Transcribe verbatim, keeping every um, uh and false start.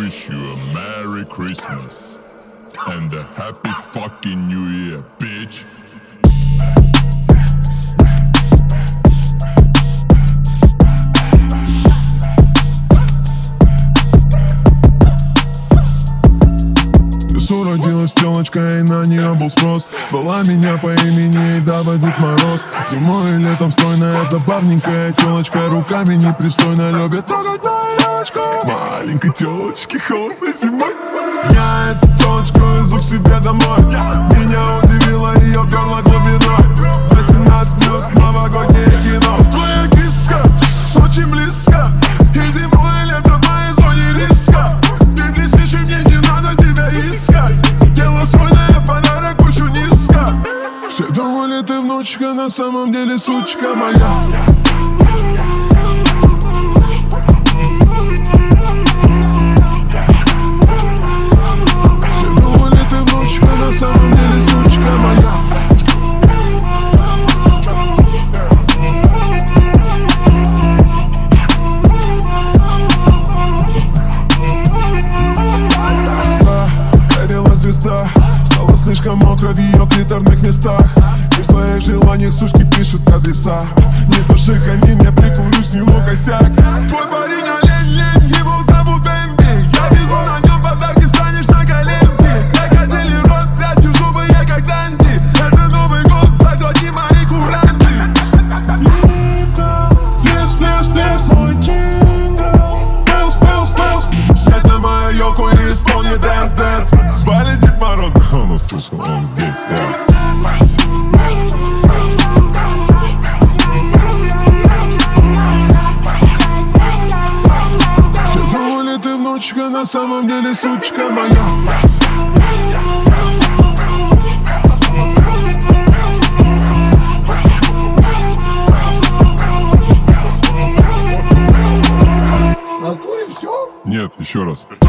wish you a Merry Christmas and a Happy fucking New Year, bitch. Родилась телочка, и на нее был спрос. Звала меня по имени и дава Дед Мороз. Зимой и летом стройная, забавненькая телочка, руками непристойно любит трогать мою девочку. Маленькой телочке холодной зимой. Я эту телочку везу к себе домой. Меня удивило ее горло глубиной. восемнадцать плюс новогоднее кино. Твоя киска очень близко, и зимой и летом в моей зоне риска. Ты блестишь, и мне не надо тебя искать. Тело стройное, подарок очень низко. Все думали, ты внучка, на самом деле сучка моя. Все думали, ты внучка, на самом деле сучка моя. Стало слишком мокро в ее клиторных местах. И в своих желаниях сучки пишут адреса. Не туши камин, я прикурю с него косяк. Твой парень олень, лень, его зовут Эмби. Я везу на нем подарки, встанешь на коленки. Крокодилий рот, прячу зубы, я как Данди. Это Новый год, заглотни мои куранты. Плес, плес, плес, мой джингл. Пелс, пелс, пелс. Сядь на мою елку и исполни дэнс, дэнс. Звали Дед Мороз, он услышал, он здесь, yeah. Все думали, ты внучка, на самом деле сучка моя. Нет, еще раз.